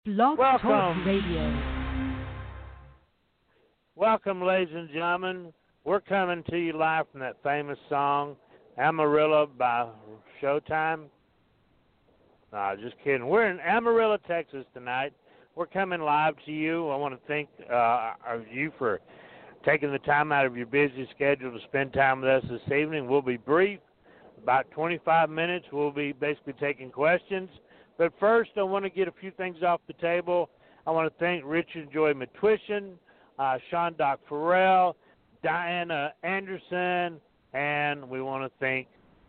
Blog Talk Welcome. Radio. Welcome, ladies and gentlemen. We're coming to you live from that famous song, Amarillo by Showtime. No, just kidding. We're in Amarillo, Texas tonight. We're coming live to you. I want to thank you for taking the time out of your busy schedule to spend time with us this evening. We'll be brief, about 25 minutes. We'll be basically taking questions. But first, I want to get a few things off the table. I want to thank Richard Joy Matwishin, Sean Doc Farrell, Diana Anderson, and we want to thank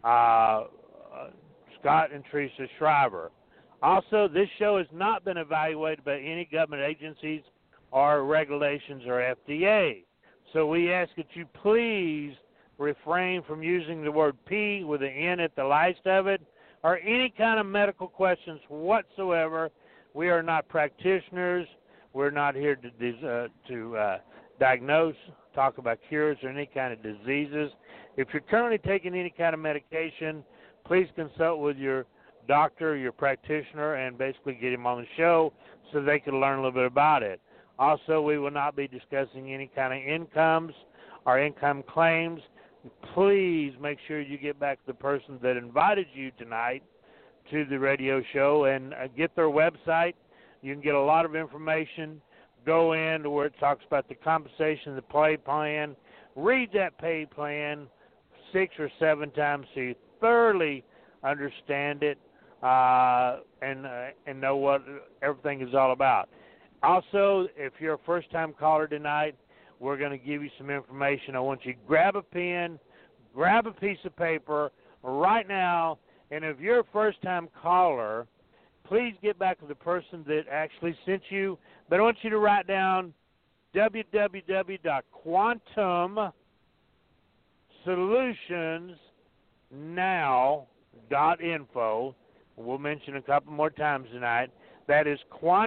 Scott and Teresa Shriver. Also, this show has not been evaluated by any government agencies or regulations or FDA. So we ask that you please refrain from using the word P with an N at the last of it, or any kind of medical questions whatsoever. We are not practitioners. We're not here to diagnose, talk about cures, or any kind of diseases. If you're currently taking any kind of medication, please consult with your doctor, your practitioner, and basically get him on the show so they can learn a little bit about it. Also, we will not be discussing any kind of incomes or income claims. Please make sure you get back to the person that invited you tonight to the radio show and get their website. You can get a lot of information. Go in to where it talks about the compensation, the pay plan. Read that pay plan 6 or 7 times so you thoroughly understand it and know what everything is all about. Also, if you're a first-time caller tonight, we're going to give you some information. I want you to grab a pen, grab a piece of paper right now, and if you're a first-time caller, please get back to the person that actually sent you. But I want you to write down quantumsolutionsnow.info. We'll mention a couple more times tonight. That is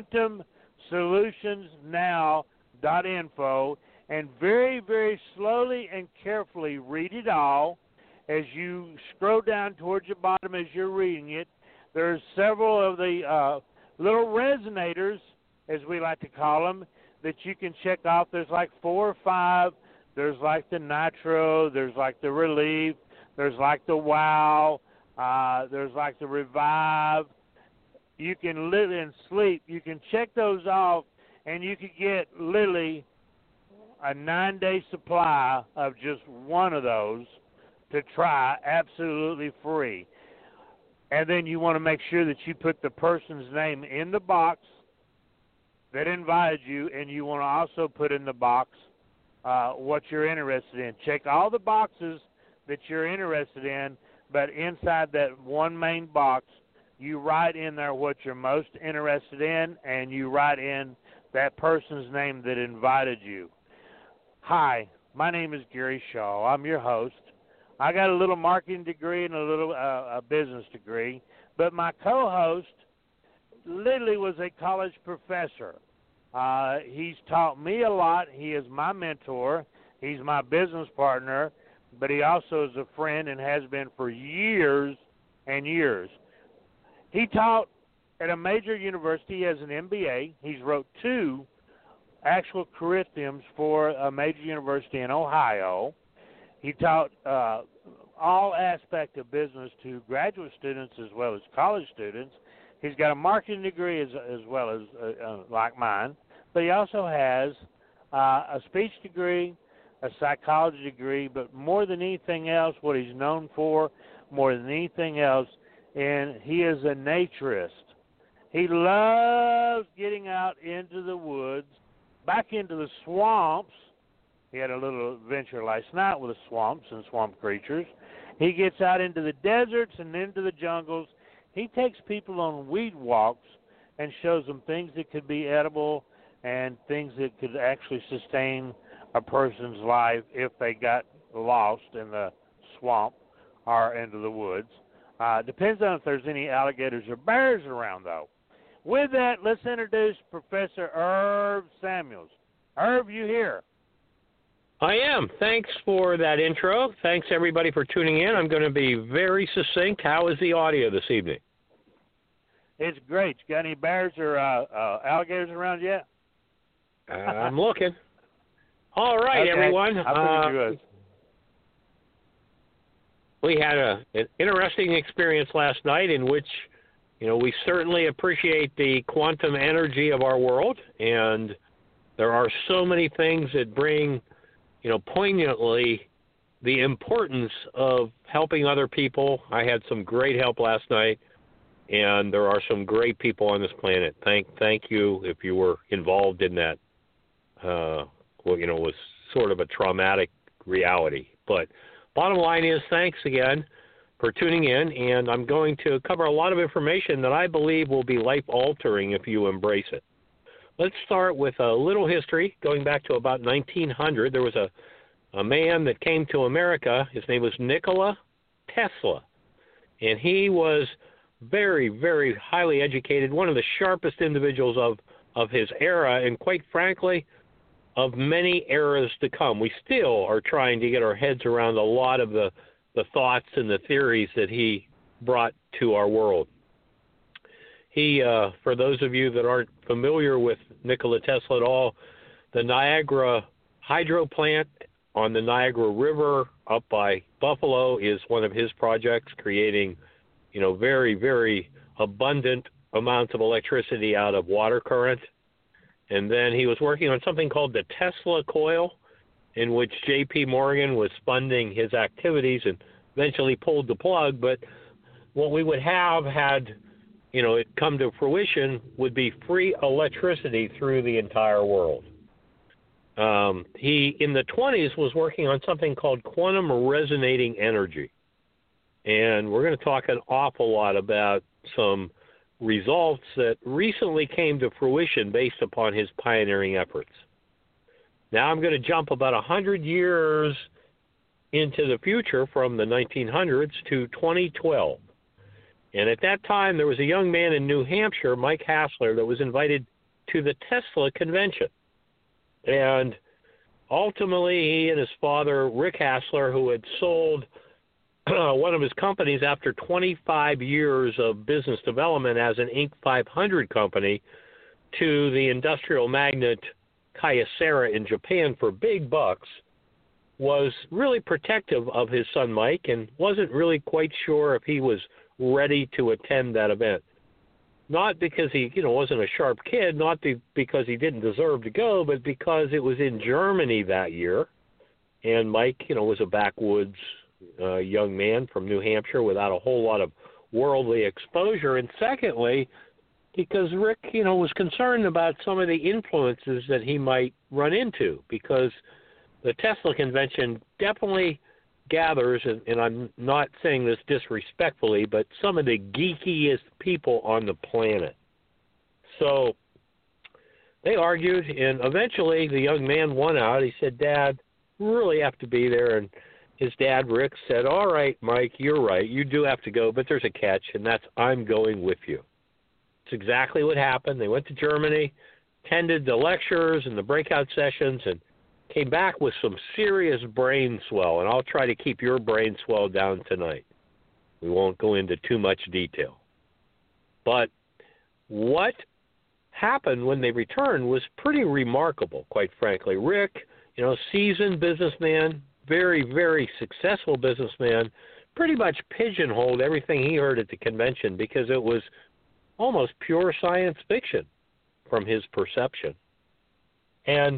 quantumsolutionsnow.info. And very, very slowly and carefully read it all. As you scroll down towards the bottom as you're reading it, there's several of the little resonators, as we like to call them, that you can check off. There's like 4 or 5. There's like the Nitro. There's like the Relief. There's like the Wow. There's like the Revive. You can live and sleep. You can check those off, and you can get literally a 9-day supply of just one of those to try absolutely free. And then you want to make sure that you put the person's name in the box that invited you, and you want to also put in the box what you're interested in. Check all the boxes that you're interested in, but inside that one main box, you write in there what you're most interested in, and you write in that person's name that invited you. Hi, my name is Gary Shaw. I'm your host. I got a little marketing degree and a little a business degree, but my co-host literally was a college professor. He's taught me a lot. He is my mentor. He's my business partner, but he also is a friend and has been for years and years. He taught at a major university. He has an MBA. He's wrote 2 actual curriculums for a major university in Ohio. He taught all aspects of business to graduate students as well as college students. He's got a marketing degree as well as like mine, but he also has a speech degree, a psychology degree, but more than anything else, what he's known for more than anything else, and he is a naturist. He loves getting out into the woods, back into the swamps. He had a little adventure last night with the swamps and swamp creatures. He gets out into the deserts and into the jungles. He takes people on weed walks and shows them things that could be edible and things that could actually sustain a person's life if they got lost in the swamp or into the woods. Depends on if there's any alligators or bears around, though. With that, let's introduce Professor Irv Samuels. Irv, you here? I am. Thanks for that intro. Thanks, everybody, for tuning in. I'm going to be very succinct. How is the audio this evening? It's great. You got any bears or alligators around yet? I'm looking. All right, okay. everyone. I figured you would. We had an interesting experience last night in which, we certainly appreciate the quantum energy of our world, and there are so many things that bring, poignantly the importance of helping other people. I had some great help last night, and there are some great people on this planet. Thank you if you were involved in that. Was sort of a traumatic reality. But bottom line is, thanks again for tuning in, and I'm going to cover a lot of information that I believe will be life-altering if you embrace it. Let's start with a little history. Going back to about 1900, there was a man that came to America. His name was Nikola Tesla, and he was very, very highly educated, one of the sharpest individuals of his era, and quite frankly, of many eras to come. We still are trying to get our heads around a lot of the thoughts and the theories that he brought to our world. He, for those of you that aren't familiar with Nikola Tesla at all, the Niagara hydro plant on the Niagara River up by Buffalo is one of his projects, creating, very, very abundant amounts of electricity out of water current. And then he was working on something called the Tesla coil, in which J.P. Morgan was funding his activities and eventually pulled the plug. But what we would have had, it come to fruition would be free electricity through the entire world. He, in the 20s, was working on something called quantum resonating energy. And we're going to talk an awful lot about some results that recently came to fruition based upon his pioneering efforts. Now I'm going to jump about 100 years into the future from the 1900s to 2012. And at that time, there was a young man in New Hampshire, Mike Hassler, that was invited to the Tesla convention. And ultimately, he and his father, Rick Hassler, who had sold one of his companies after 25 years of business development as an Inc. 500 company to the industrial magnate Kyocera in Japan for big bucks, was really protective of his son Mike and wasn't really quite sure if he was ready to attend that event. Not because he, wasn't a sharp kid, not because he didn't deserve to go, but because it was in Germany that year, and Mike, was a backwoods young man from New Hampshire without a whole lot of worldly exposure. And secondly, because Rick, was concerned about some of the influences that he might run into, because the Tesla convention definitely gathers, and I'm not saying this disrespectfully, but some of the geekiest people on the planet. So they argued, and eventually the young man won out. He said, "Dad, we really have to be there." And his dad, Rick, said, "All right, Mike, you're right. You do have to go, but there's a catch, and that's I'm going with you." It's exactly what happened. They went to Germany, attended the lectures and the breakout sessions, and came back with some serious brain swell. And I'll try to keep your brain swell down tonight. We won't go into too much detail. But what happened when they returned was pretty remarkable, quite frankly. Rick, seasoned businessman, very, very successful businessman, pretty much pigeonholed everything he heard at the convention because it was almost pure science fiction from his perception. And,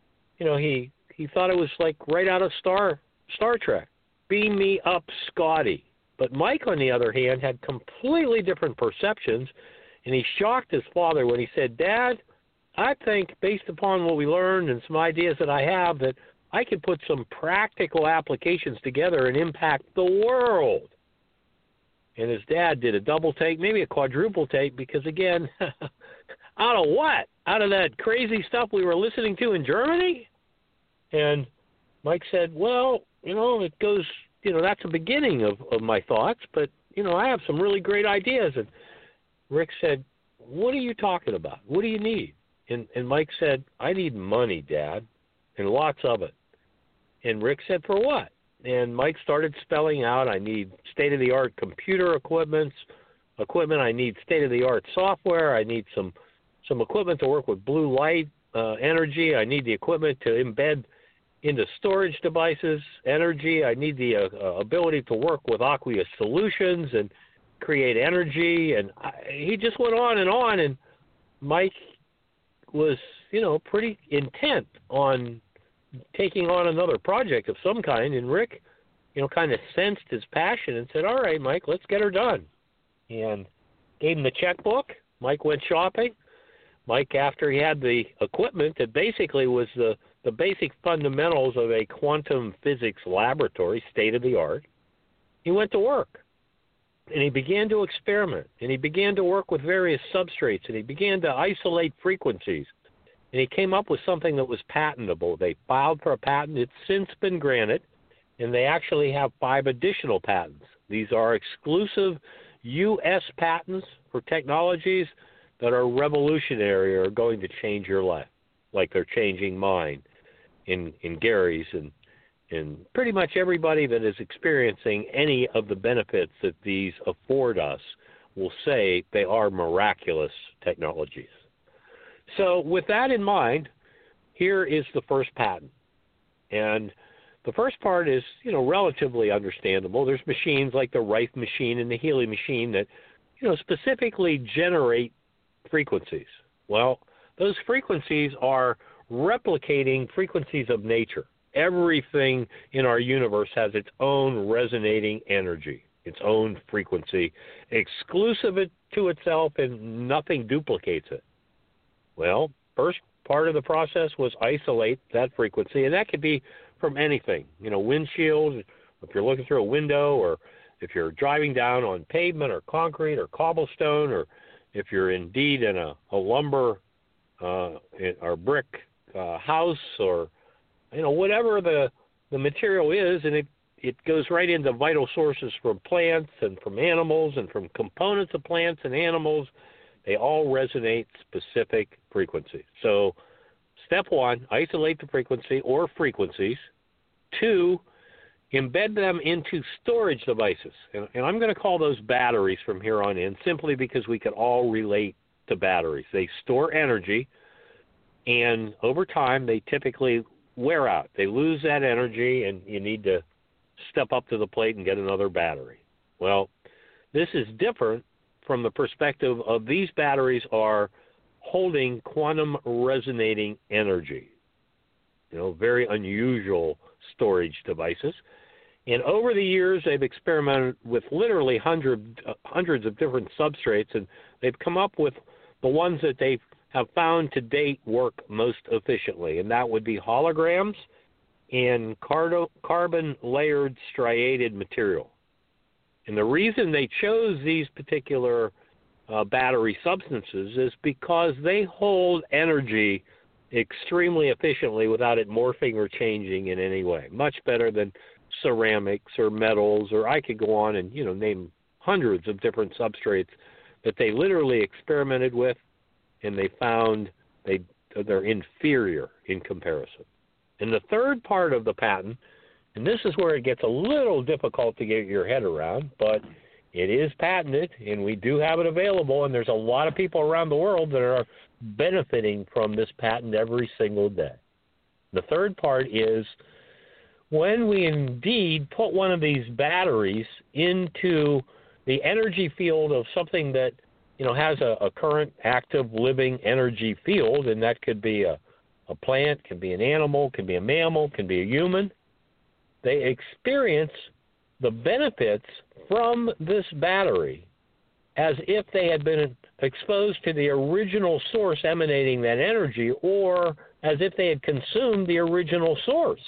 he thought it was like right out of Star Trek. Beam me up, Scotty. But Mike, on the other hand, had completely different perceptions, and he shocked his father when he said, "Dad, I think based upon what we learned and some ideas that I have, that I could put some practical applications together and impact the world." And his dad did a double take, maybe a quadruple take, because again, out of what? Out of that crazy stuff we were listening to in Germany? And Mike said, "Well, it goes, that's the beginning of my thoughts, but, I have some really great ideas." And Rick said, "What are you talking about? What do you need?" And Mike said, "I need money, Dad, and lots of it." And Rick said, "For what?" And Mike started spelling out, "I need state-of-the-art computer equipment, equipment. I need state-of-the-art software. I need some equipment to work with blue light energy. I need the equipment to embed into storage devices energy. I need the ability to work with aqueous solutions and create energy. And he just went on, and Mike was, pretty intent on taking on another project of some kind. And Rick, kind of sensed his passion and said, all right, Mike, let's get her done. And gave him the checkbook. Mike went shopping. Mike, after he had the equipment that basically was the basic fundamentals of a quantum physics laboratory, state-of-the-art, he went to work. And he began to experiment. And he began to work with various substrates. And he began to isolate frequencies. And he came up with something that was patentable. They filed for a patent. It's since been granted. And they actually have 5 additional patents. These are exclusive U.S. patents for technologies that are revolutionary or are going to change your life, like they're changing mine in Gary's and pretty much everybody that is experiencing any of the benefits that these afford us will say they are miraculous technologies. So with that in mind, here is the first patent. And the first part is, relatively understandable. There's machines like the Rife machine and the Healy machine that, specifically generate frequencies. Well, those frequencies are replicating frequencies of nature. Everything in our universe has its own resonating energy, its own frequency, exclusive to itself, and nothing duplicates it. Well, first part of the process was isolate that frequency, and that could be from anything, windshields, if you're looking through a window, or if you're driving down on pavement or concrete or cobblestone, or if you're indeed in a lumber or brick house, or whatever the material is, and it goes right into vital sources from plants and from animals and from components of plants and animals. They all resonate specific frequencies. So step 1, isolate the frequency or frequencies. 2, embed them into storage devices. And I'm going to call those batteries from here on in, simply because we can all relate to batteries. They store energy, and over time they typically wear out. They lose that energy, and you need to step up to the plate and get another battery. Well, this is different from the perspective of these batteries are holding quantum resonating energy. Very unusual storage devices. And over the years, they've experimented with literally hundreds of different substrates, and they've come up with the ones that they have found to date work most efficiently, and that would be holograms and carbon-layered striated material. And the reason they chose these particular battery substances is because they hold energy extremely efficiently without it morphing or changing in any way. Much better than ceramics or metals, or I could go on and name hundreds of different substrates that they literally experimented with, and they found they're inferior in comparison. And the third part of the patent, and this is where it gets a little difficult to get your head around, but it is patented, and we do have it available, and there's a lot of people around the world that are benefiting from this patent every single day. The third part is when we indeed put one of these batteries into the energy field of something that has a current active living energy field, and that could be a plant, could be an animal, could be a mammal, could be a human, they experience the benefits from this battery as if they had been exposed to the original source emanating that energy, or as if they had consumed the original source.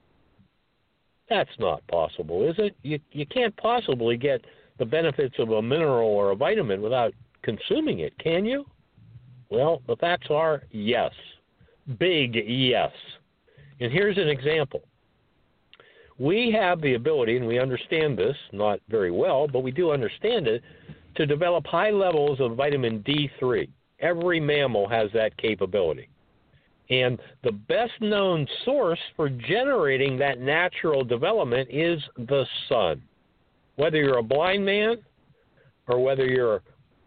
That's not possible, is it? You can't possibly get the benefits of a mineral or a vitamin without consuming it, can you? Well, the facts are yes. Big yes. And here's an example. We have the ability, and we understand this, not very well, but we do understand it, to develop high levels of vitamin D3. Every mammal has that capability. And the best known source for generating that natural development is the sun. Whether you're a blind man, or whether you're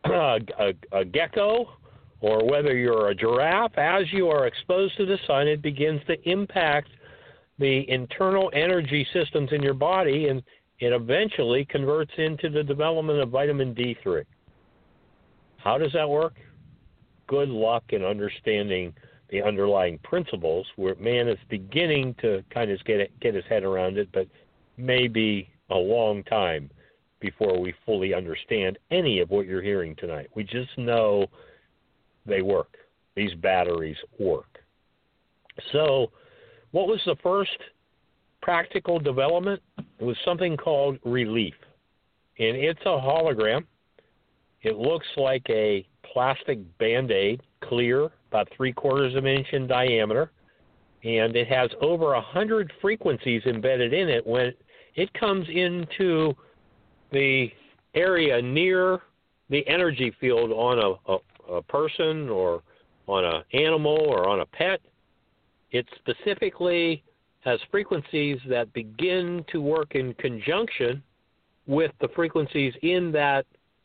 a gecko, or whether you're a giraffe, as you are exposed to the sun, it begins to impact the internal energy systems in your body, and it eventually converts into the development of vitamin D3. How does that work? Good luck in understanding the underlying principles, where man is beginning to kind of get his head around it, but maybe a long time before we fully understand any of what you're hearing tonight. We just know they work. These batteries work. So what was the first practical development? It was something called Relief. And it's a hologram. It looks like a plastic Band-Aid, clear, about 3/4 of an inch in diameter. And it has over 100 frequencies embedded in it. When it comes into the area near the energy field on a person or on an animal or on a pet, it specifically has frequencies that begin to work in conjunction with the frequencies in that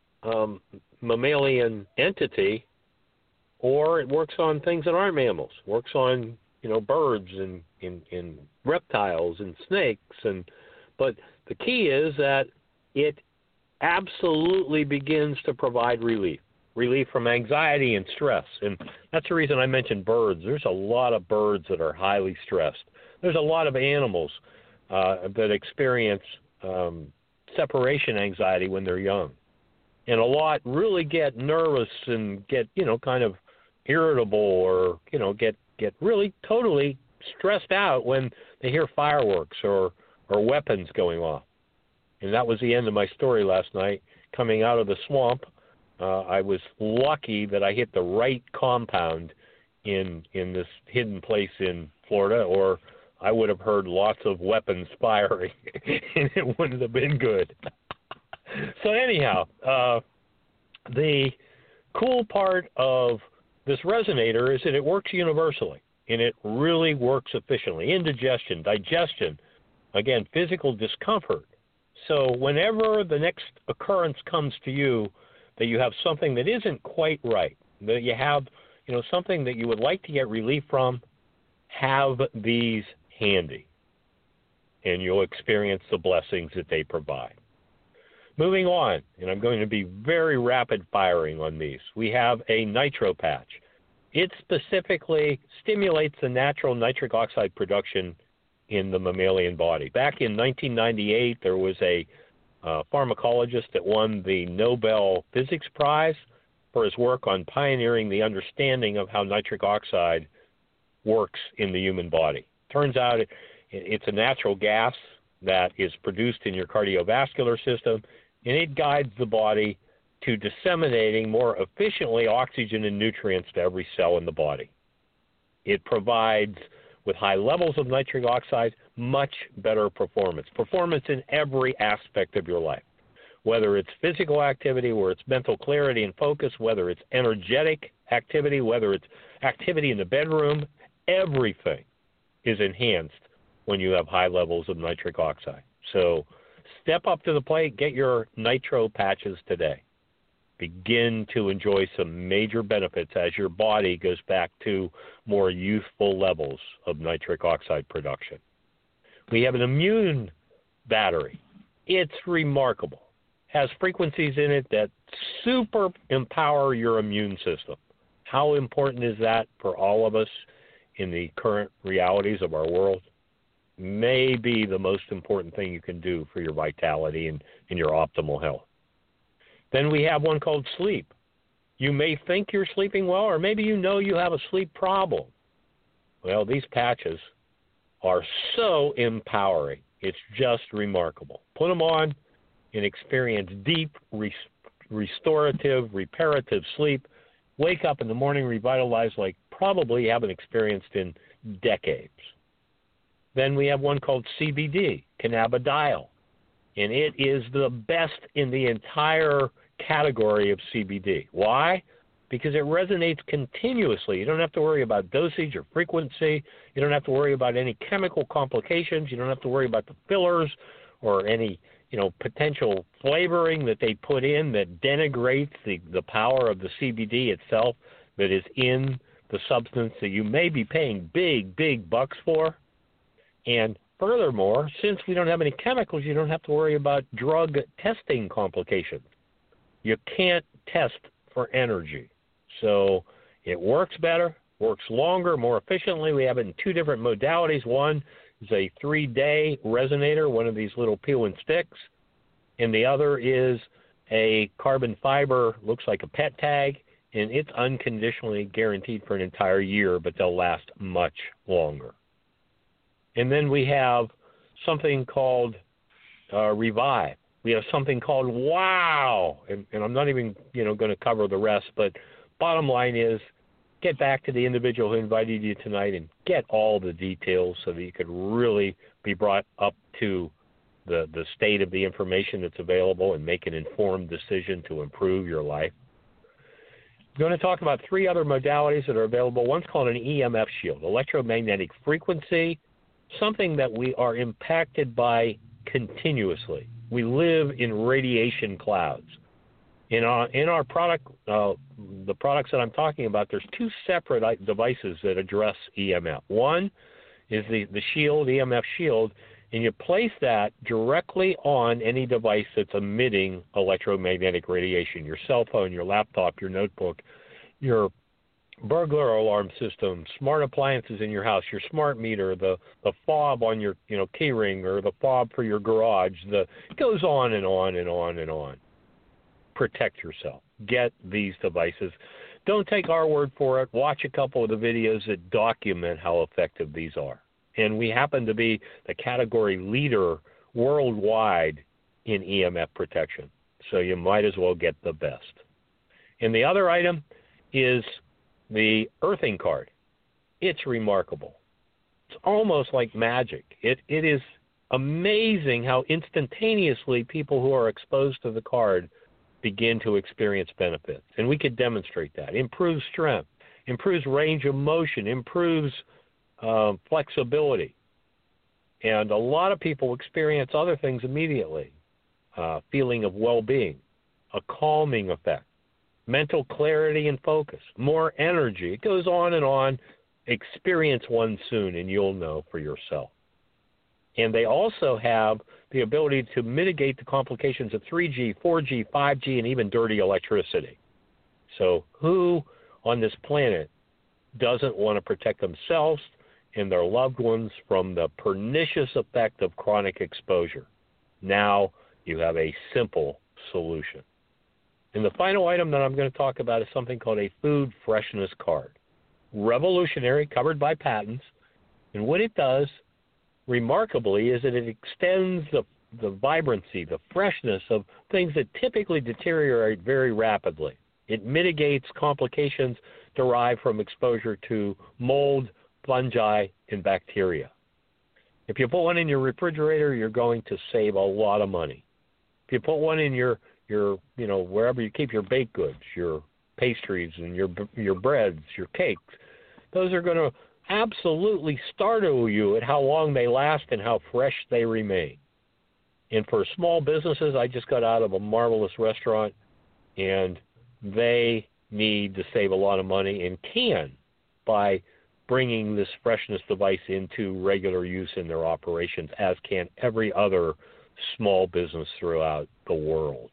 mammalian entity, or it works on things that aren't mammals. It works on, birds and reptiles and snakes. But the key is that it absolutely begins to provide relief from anxiety and stress. And that's the reason I mentioned birds. There's a lot of birds that are highly stressed. There's a lot of animals that experience separation anxiety when they're young. And a lot really get nervous and get, kind of irritable, or, get really totally stressed out when they hear fireworks or weapons going off. And that was the end of my story last night. Coming out of the swamp, I was lucky that I hit the right compound in this hidden place in Florida, or I would have heard lots of weapons firing, and it wouldn't have been good. So anyhow, the cool part of this resonator is that it works universally, and it really works efficiently. Indigestion, digestion, again, physical discomfort. So whenever the next occurrence comes to you that you have something that isn't quite right, that you have, something that you would like to get relief from, have these handy, and you'll experience the blessings that they provide. Moving on, and I'm going to be very rapid firing on these. We have a nitro patch. It specifically stimulates the natural nitric oxide production in the mammalian body. Back in 1998, there was a pharmacologist that won the Nobel Physics Prize for his work on pioneering the understanding of how nitric oxide works in the human body. Turns out it's a natural gas that is produced in your cardiovascular system, and it guides the body to disseminating more efficiently oxygen and nutrients to every cell in the body. It provides, with high levels of nitric oxide, much better performance in every aspect of your life, whether it's physical activity, whether it's mental clarity and focus, whether it's energetic activity, whether it's activity in the bedroom. Everything is enhanced when you have high levels of nitric oxide. So step up to the plate, get your nitro patches today. Begin to enjoy some major benefits as your body goes back to more youthful levels of nitric oxide production. We have an immune battery. It's remarkable. Has frequencies in it that super empower your immune system. How important is that for all of us in the current realities of our world? May be the most important thing you can do for your vitality and your optimal health. Then we have one called sleep. You may think you're sleeping well, or maybe you know you have a sleep problem. Well, these patches are so empowering. It's just remarkable. Put them on and experience deep, restorative, reparative sleep. Wake up in the morning revitalized like probably you haven't experienced in decades. Then we have one called CBD, cannabidiol, and it is the best in the entire category of CBD. Why? Because it resonates continuously. You don't have to worry about dosage or frequency. You don't have to worry about any chemical complications. You don't have to worry about the fillers or any, potential flavoring that they put in that denigrates the power of the CBD itself that is in the substance that you may be paying big, big bucks for. And furthermore, since we don't have any chemicals, you don't have to worry about drug testing complications. You can't test for energy. So it works better, works longer, more efficiently. We have it in two different modalities. One is a 3-day resonator, one of these little peel and sticks, and the other is a carbon fiber, looks like a pet tag, and it's unconditionally guaranteed for an entire year, but they'll last much longer. And then we have something called Revive. We have something called Wow, and I'm not even going to cover the rest, but bottom line is get back to the individual who invited you tonight and get all the details so that you could really be brought up to the state of the information that's available and make an informed decision to improve your life. I'm going to talk about 3 other modalities that are available. One's called an EMF shield, electromagnetic frequency, something that we are impacted by continuously. We live in radiation clouds. In our product, the products that I'm talking about, there's 2 separate devices that address EMF. One is the shield, EMF shield, and you place that directly on any device that's emitting electromagnetic radiation, your cell phone, your laptop, your notebook, your burglar alarm system, smart appliances in your house, your smart meter, the fob on your key ring, or the fob for your garage. It goes on and on and on and on. Protect yourself. Get these devices. Don't take our word for it. Watch a couple of the videos that document how effective these are. And we happen to be the category leader worldwide in EMF protection. So you might as well get the best. And the other item is the earthing card. It's remarkable. It's almost like magic. It is amazing how instantaneously people who are exposed to the card begin to experience benefits. And we could demonstrate that. Improves strength, improves range of motion, improves flexibility. And a lot of people experience other things immediately. Feeling of well-being, a calming effect, mental clarity and focus, more energy. It goes on and on. Experience one soon, and you'll know for yourself. And they also have the ability to mitigate the complications of 3G, 4G, 5G, and even dirty electricity. So who on this planet doesn't want to protect themselves and their loved ones from the pernicious effect of chronic exposure? Now you have a simple solution. And the final item that I'm going to talk about is something called a food freshness card. Revolutionary, covered by patents. And what it does, remarkably, is that it extends the vibrancy, the freshness of things that typically deteriorate very rapidly. It mitigates complications derived from exposure to mold, fungi, and bacteria. If you put one in your refrigerator, you're going to save a lot of money. If you put one in your wherever you keep your baked goods, your pastries and your breads, your cakes, those are going to absolutely startle you at how long they last and how fresh they remain. And for small businesses, I just got out of a marvelous restaurant, and they need to save a lot of money and can by bringing this freshness device into regular use in their operations, as can every other small business throughout the world.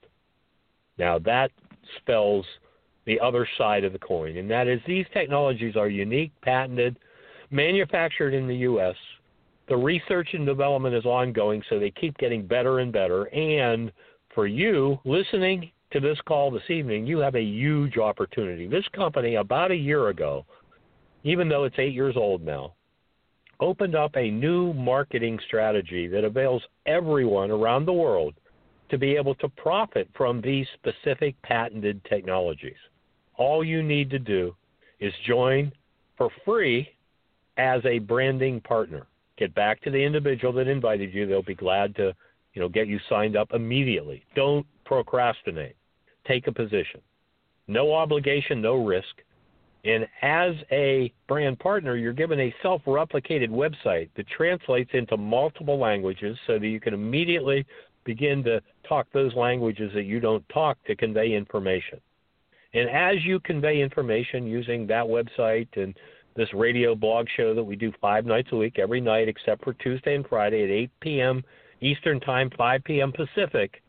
Now that spells the other side of the coin, and that is these technologies are unique, patented, manufactured in the U.S. The research and development is ongoing, so they keep getting better and better. And for you listening to this call this evening, you have a huge opportunity. This company, about a year ago, even though it's 8 years old now, opened up a new marketing strategy that avails everyone around the world to be able to profit from these specific patented technologies. All you need to do is join for free as a branding partner. Get back to the individual that invited you. They'll be glad to, get you signed up immediately. Don't procrastinate. Take a position. No obligation, no risk. And as a brand partner, you're given a self-replicated website that translates into multiple languages so that you can immediately begin to talk those languages that you don't talk to convey information. And as you convey information using that website and this radio blog show that we do 5 nights a week, every night except for Tuesday and Friday at 8 p.m. Eastern Time, 5 p.m. Pacific,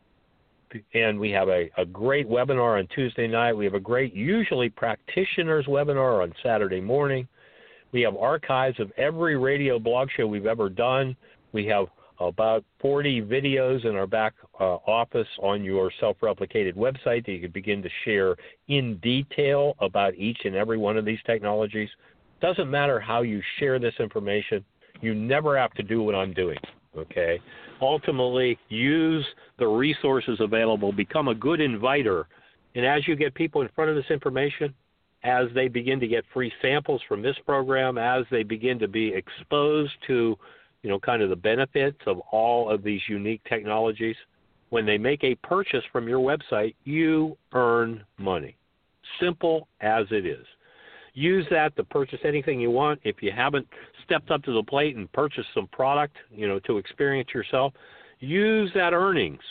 and we have a great webinar on Tuesday night. We have a great, usually practitioners webinar on Saturday morning. We have archives of every radio blog show we've ever done. We have about 40 videos in our back office on your self-replicated website that you can begin to share in detail about each and every one of these technologies. Doesn't matter how you share this information. You never have to do what I'm doing, okay? Ultimately, use the resources available. Become a good inviter. And as you get people in front of this information, as they begin to get free samples from this program, as they begin to be exposed to, kind of the benefits of all of these unique technologies, when they make a purchase from your website, you earn money. Simple as it is. Use that to purchase anything you want. If you haven't stepped up to the plate and purchased some product, to experience yourself, use that earnings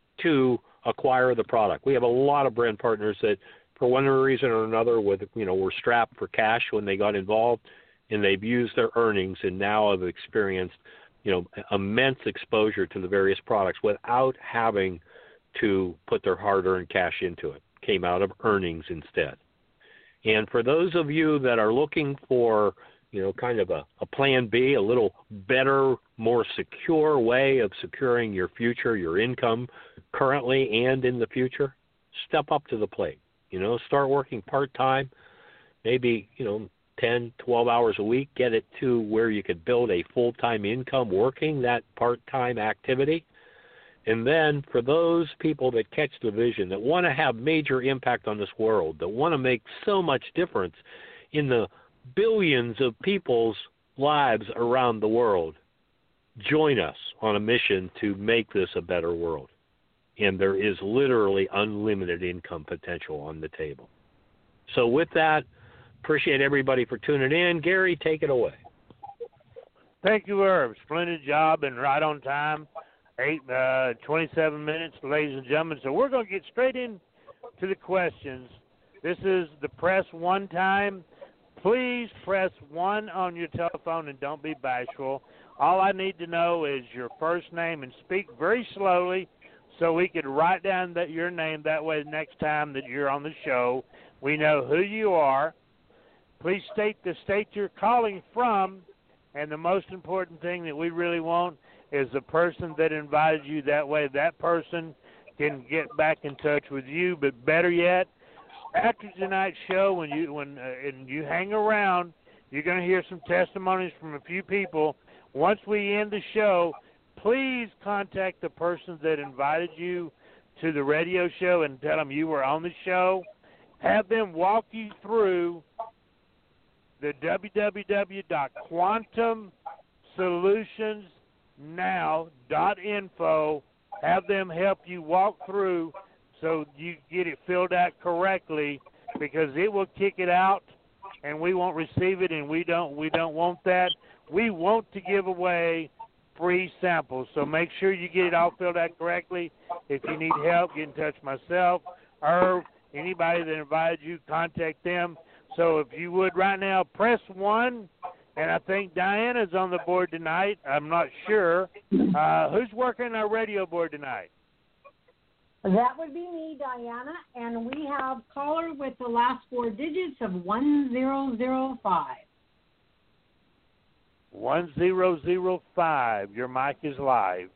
to acquire the product. We have a lot of brand partners that, for one reason or another, were strapped for cash when they got involved, and they've used their earnings and now have experienced, immense exposure to the various products without having to put their hard-earned cash into it. Came out of earnings instead. And for those of you that are looking for, kind of a plan B, a little better, more secure way of securing your future, your income currently and in the future, step up to the plate. Start working part-time, maybe, 10, 12 hours a week, get it to where you could build a full-time income working that part-time activity. And then for those people that catch the vision, that want to have major impact on this world, that want to make so much difference in the billions of people's lives around the world, join us on a mission to make this a better world. And there is literally unlimited income potential on the table. So with that, appreciate everybody for tuning in. Gary, take it away. Thank you, Herb. Splendid job and right on time. 27 minutes, ladies and gentlemen. So we're going to get straight into the questions. This is the press 1 time. Please press 1 on your telephone and don't be bashful. All I need to know is your first name and speak very slowly so we could write down your name. That way the next time that you're on the show, we know who you are. Please state the state you're calling from, and the most important thing that we really want is the person that invited you. That way that person can get back in touch with you. But better yet, after tonight's show, when you hang around, you're going to hear some testimonies from a few people. Once we end the show, please contact the person that invited you to the radio show and tell them you were on the show. Have them walk you through the www.quantumsolutionsnow.info. Have them help you walk through so you get it filled out correctly, because it will kick it out and we won't receive it, and we don't want that. We want to give away free samples, so make sure you get it all filled out correctly. If you need help, get in touch with myself or anybody that invited you. Contact them. So if you would right now, press 1, and I think Diana's on the board tonight. I'm not sure. Who's working our radio board tonight? That would be me, Diana, and we have caller with the last 4 digits of 1005. 1005. Your mic is live.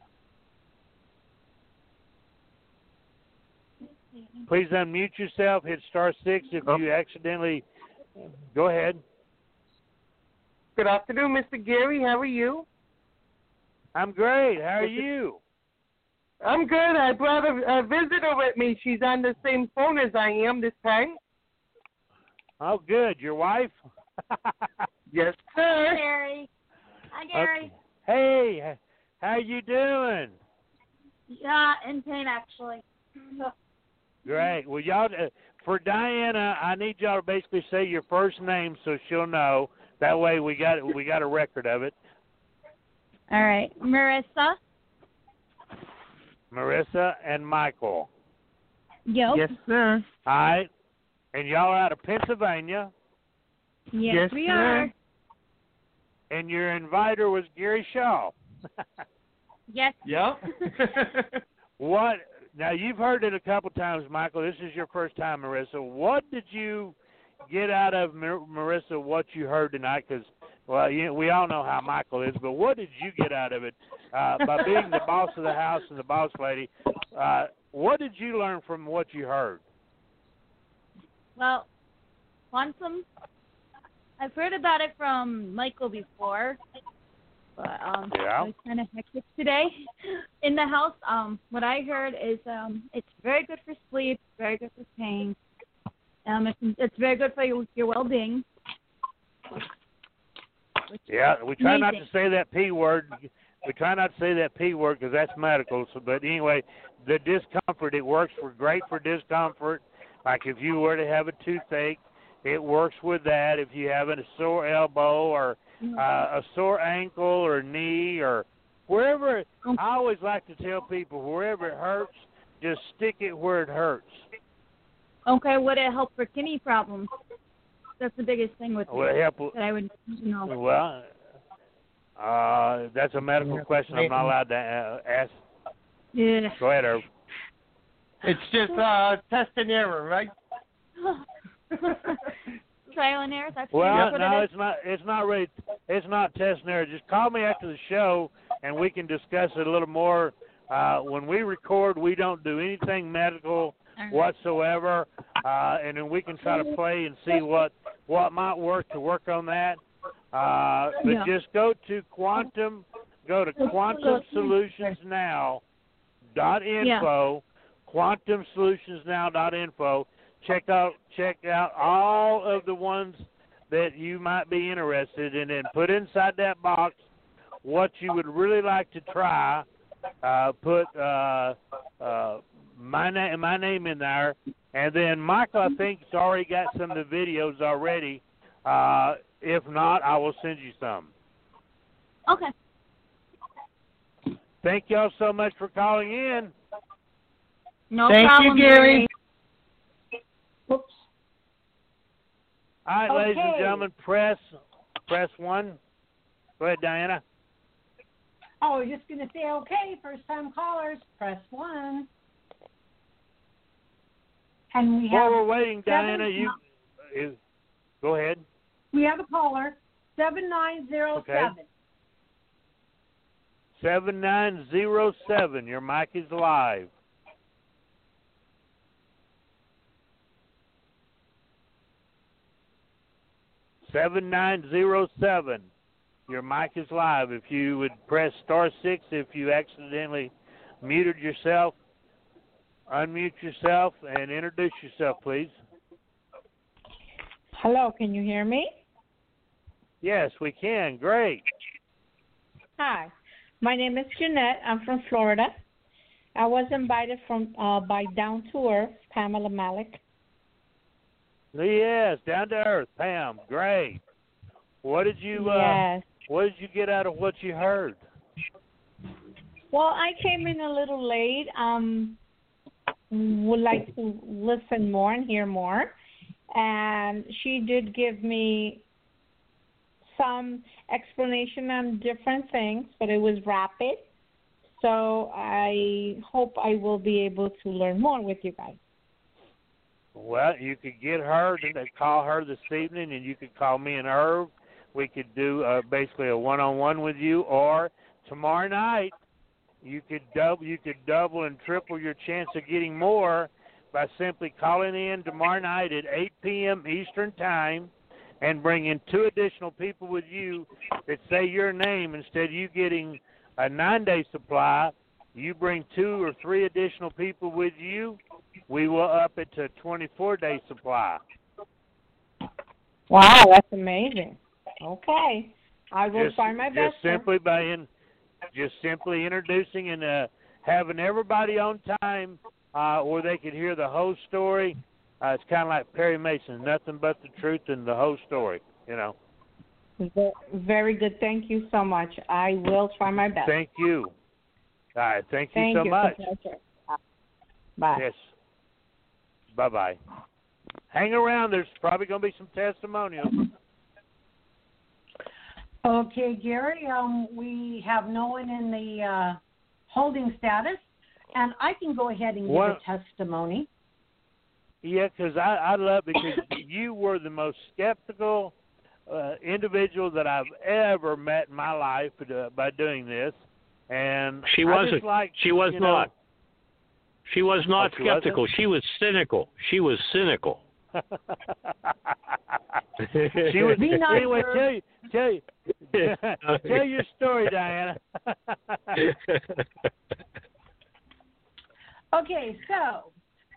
Please unmute yourself. Hit *6 if you accidentally. Go ahead. Good afternoon, Mr. Gary. How are you? I'm great. How are you? I'm good. I brought a visitor with me. She's on the same phone as I am this time. Oh, good. Your wife? Yes, sir. Hi, Gary. Hi, Gary. Okay. Hey, how you doing? Yeah, in pain, actually. Great. Well, y'all, for Diana, I need y'all to basically say your first name so she'll know. That way we got a record of it. All right. Marissa. Marissa, and Michael. Yep. Yes, sir. All right. And y'all are out of Pennsylvania. Yes, we are. And your inviter was Gary Shaw. Yes. Yep. What? Now, you've heard it a couple times, Michael. This is your first time, Marissa. What did you get out of, Marissa, what you heard tonight? Because, well, we all know how Michael is, but what did you get out of it? By being the boss of the house and the boss lady, what did you learn from what you heard? Well, quantum, I've heard about it from Michael before, but Yeah. it was kind of hectic today in the house. What I heard is it's very good for sleep, very good for pain. It's very good for your well-being. Yeah, we try not to Amazing. say that P word. We try not to say that P word because that's medical. So, but anyway, the discomfort, it works great for discomfort. Like if you were to have a toothache, it works with that. If you have a sore elbow or a sore ankle or knee or wherever, I always like to tell people wherever it hurts, just stick it where it hurts. Okay, would it help for kidney problems? That's the biggest thing with Will it help? that I would know. Well, that's a medical question. I'm not allowed to ask. Yeah. Go ahead, Herb. It's just test and error, right? Trial and error. That's Well, what no, it is. it's not really. It's not test and error. Just call me after the show, and we can discuss it a little more. When we record, we don't do anything medical whatsoever, and then we can try to play and see what might work to work on that. But just go to quantumsolutionsnow.info, quantumsolutionsnow.info. Check out all of the ones that you might be interested in, and put inside that box what you would really like to try. Put my name in there, and then Michael, I think, has already got some of the videos already. If not, I will send you some. Okay. Thank y'all so much for calling in. No Thank problem. you, Gary. Oops. All right, ladies and Okay. gentlemen, press 1. Go ahead, Diana. Oh, I was just going to say, okay, first-time callers, press 1. And we While have we're waiting, Diana, go ahead. we have a caller, 7907. Okay. 7907. Your mic is live. (7907). Your mic is live. If you would press *6 if you accidentally muted yourself, unmute yourself and introduce yourself, please. Hello, can you hear me? Yes, we can. Great. Hi, my name is Jeanette. I'm from Florida. I was invited by Down to Earth, Pamela Malik. Yes, down to earth, Pam. Great. What did you Yes. What did you get out of what you heard? Well, I came in a little late. Would like to listen more and hear more. And she did give me some explanation on different things, but it was rapid. So I hope I will be able to learn more with you guys. Well, you could get her to call her this evening, and you could call me and Irv. We could do basically a one-on-one with you, or tomorrow night you could double and triple your chance of getting more by simply calling in tomorrow night at 8 p.m. Eastern Time and bringing 2 additional people with you that say your name. Instead of you getting a 9-day supply, you bring 2 or 3 additional people with you. We will up it to a 24-day supply. Wow, that's amazing. Okay. I will try my best. Just simply introducing and having everybody on time where they could hear the whole story. It's kind of like Perry Mason, nothing but the truth and the whole story, you know. Very good. Thank you so much. I will try my best. Thank you. All right. Thank you Thank so you. much. It's a pleasure. Bye. Yes. Bye-bye. Hang around. There's probably going to be some testimonials. Okay, Gary, we have no one in the holding status, and I can go ahead and give a testimony. Yeah, because I love because you were the most skeptical individual that I've ever met in my life by doing this, and She was not. She was not skeptical. Wasn't? She was cynical. She was cynical. She was. Be nice, Anyway, sir. tell your story, Diana. Okay, so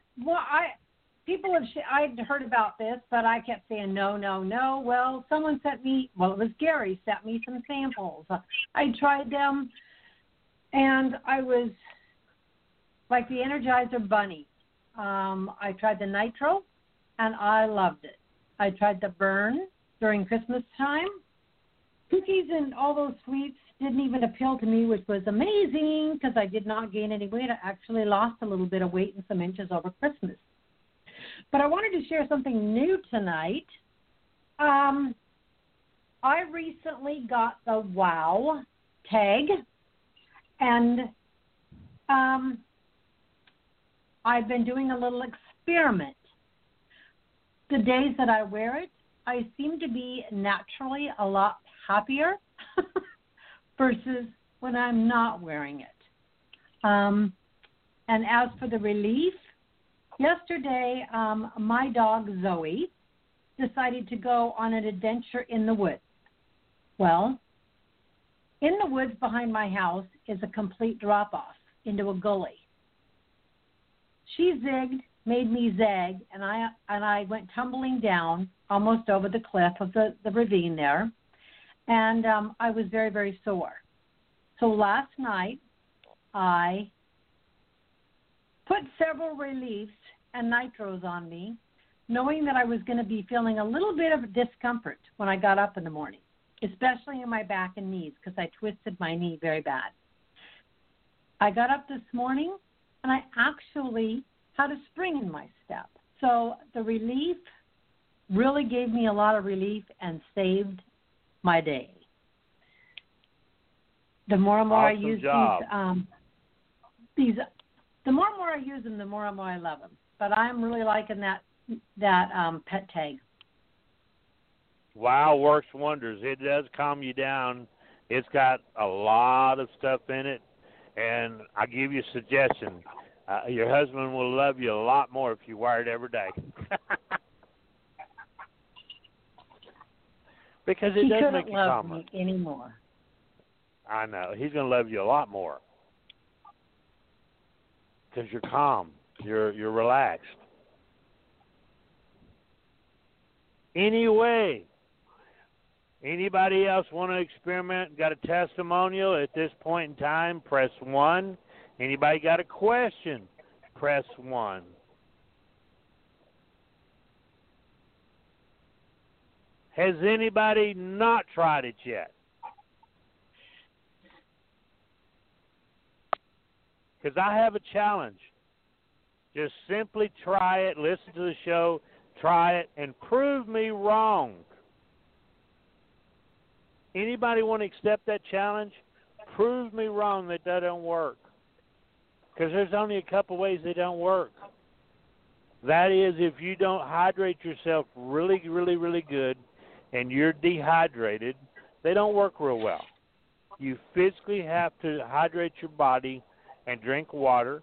I'd heard about this, but I kept saying no. Well, someone sent me. Well, it was Gary sent me some samples. I tried them, and I was like the Energizer Bunny. I tried the nitro, and I loved it. I tried the burn during Christmas time. Cookies and all those sweets didn't even appeal to me, which was amazing because I did not gain any weight. I actually lost a little bit of weight and some inches over Christmas. But I wanted to share something new tonight. I recently got the WOW tag, and I've been doing a little experiment. The days that I wear it, I seem to be naturally a lot happier versus when I'm not wearing it. And as for the relief, yesterday my dog Zoe decided to go on an adventure in the woods. Well, in the woods behind my house is a complete drop-off into a gully. She zigged, made me zag, and I went tumbling down almost over the cliff of the ravine there, and I was very, very sore. So last night I put several reliefs and nitros on me, knowing that I was going to be feeling a little bit of discomfort when I got up in the morning, especially in my back and knees because I twisted my knee very bad. I got up this morning and I actually had a spring in my step. So the relief really gave me a lot of relief and saved my day. The more and more I use these, the more and more I use them, the more and more I love them. But I'm really liking that pet tag. WOW works wonders. It does calm you down. It's got a lot of stuff in it, and I give you a suggestion. Your husband will love you a lot more if you wear it every day. Because it does make you calmer. He couldn't love me anymore. I know. He's going to love you a lot more. Because you're calm. You're relaxed. Anyway, anybody else want to experiment? Got a testimonial at this point in time? Press 1. Anybody got a question? Press 1. Has anybody not tried it yet? Because I have a challenge. Just simply try it, listen to the show, try it, and prove me wrong. Anybody want to accept that challenge? Prove me wrong that don't work. Because there's only a couple ways they don't work. That is, if you don't hydrate yourself really, really, really good and you're dehydrated, they don't work real well. You physically have to hydrate your body and drink water.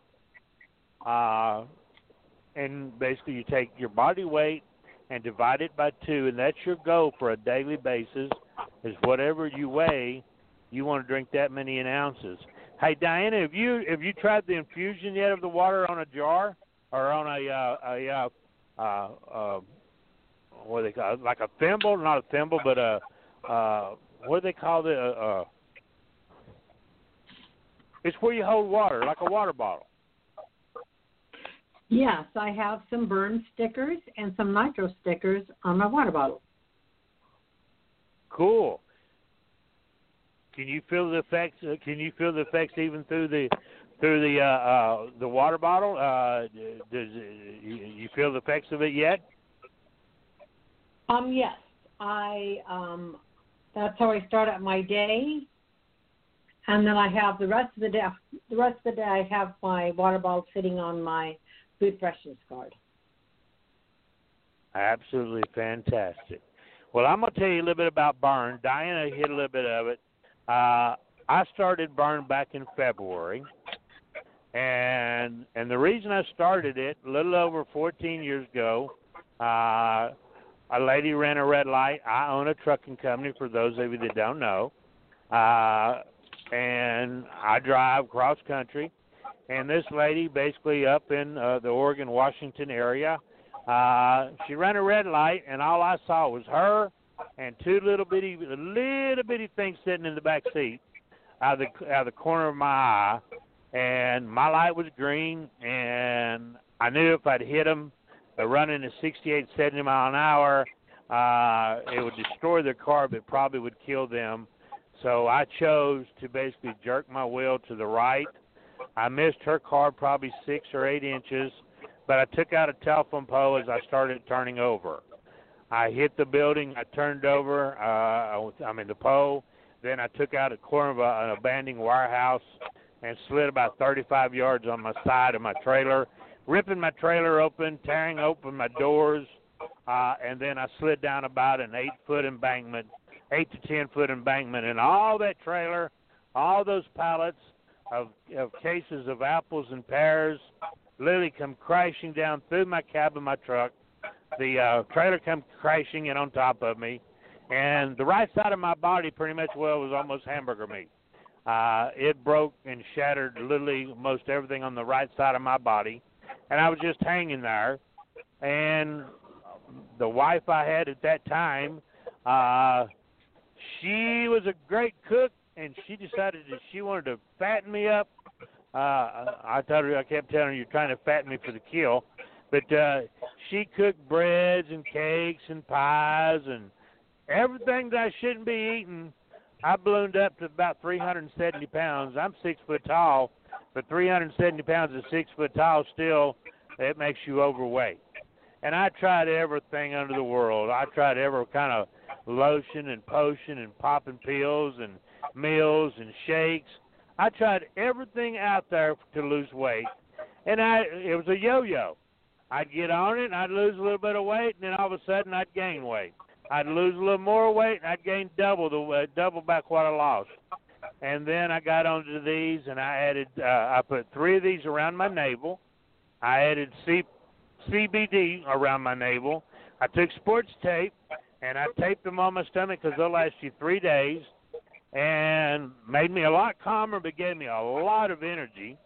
And basically you take your body weight and divide it by 2, and that's your goal for a daily basis, is whatever you weigh, you want to drink that many in ounces. Hey, Diana, have you tried the infusion yet of the water on a jar or on a what do they call it? Like a thimble? Not a thimble, but what do they call it? It's where you hold water, like a water bottle. Yes, I have some burn stickers and some nitro stickers on my water bottle. Cool. Can you feel the effects? Can you feel the effects even through the water bottle? Does you feel the effects of it yet? Yes. That's how I start out my day, and then I have the rest of the day. The rest of the day, I have my water bottle sitting on my food freshness guard. Absolutely fantastic. Well, I'm going to tell you a little bit about burn. Diana hit a little bit of it. I started burn back in February, and the reason I started it a little over 14 years ago, a lady ran a red light. I own a trucking company, for those of you that don't know, and I drive cross country. And this lady, basically up in the Oregon, Washington area, she ran a red light, and all I saw was her and two little bitty things sitting in the back seat out of the corner of my eye. And my light was green, and I knew if I'd hit them running at 68, 70 mile an hour, it would destroy their car, but probably would kill them. So I chose to basically jerk my wheel to the right. I missed her car probably 6 or 8 inches, but I took out a telephone pole as I started turning over. I hit the building, I turned over, the pole. Then I took out a corner of an abandoned warehouse and slid about 35 yards on my side of my trailer, ripping my trailer open, tearing open my doors, and then I slid down about an 8-foot embankment, 8 to 10-foot embankment, and all that trailer, all those pallets of cases of apples and pears literally come crashing down through my cab of my truck. The trailer come crashing in on top of me, and the right side of my body pretty much, was almost hamburger meat. It broke and shattered literally most everything on the right side of my body, and I was just hanging there. And the wife I had at that time, she was a great cook, and she decided that she wanted to fatten me up. I kept telling her, you're trying to fatten me for the kill. But she cooked breads and cakes and pies and everything that I shouldn't be eating. I ballooned up to about 370 pounds. I'm 6 foot tall, but 370 pounds at 6 foot tall still, it makes you overweight. And I tried everything under the world. I tried every kind of lotion and potion and popping pills and meals and shakes. I tried everything out there to lose weight, and it was a yo-yo. I'd get on it, and I'd lose a little bit of weight, and then all of a sudden I'd gain weight. I'd lose a little more weight, and I'd gain double back what I lost. And then I got onto these, and I put 3 of these around my navel. I added CBD around my navel. I took sports tape, and I taped them on my stomach because they'll last you 3 days, and made me a lot calmer, but gave me a lot of energy.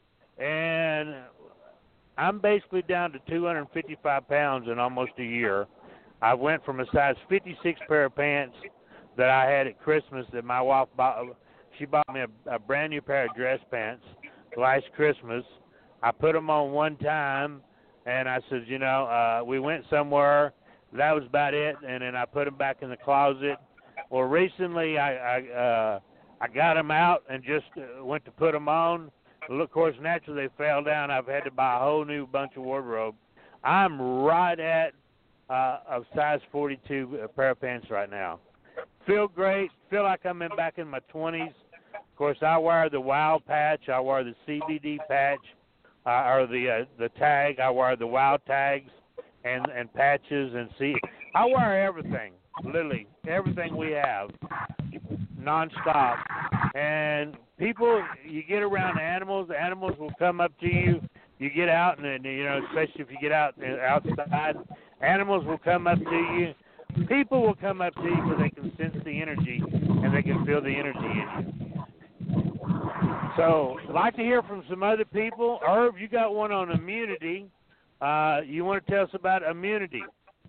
And I'm basically down to 255 pounds in almost a year. I went from a size 56 pair of pants that I had at Christmas that my wife bought. She bought me a brand new pair of dress pants last Christmas. I put them on one time, and I said, we went somewhere. That was about it, and then I put them back in the closet. Well, recently I got them out and just went to put them on. Well, of course, naturally they fell down. I've had to buy a whole new bunch of wardrobe. I'm right at a size 42 pair of pants right now. Feel great. Feel like I'm back in my 20s. Of course, I wear the WOW patch. I wear the CBD patch, or the tag. I wear the WOW tags and patches and I wear everything, literally everything we have, nonstop. And people, you get around animals will come up to you. You get out, and especially if you get outside, animals will come up to you. People will come up to you because they can sense the energy and they can feel the energy in you. So I'd like to hear from some other people. Herb, you got one on immunity. You want to tell us about immunity?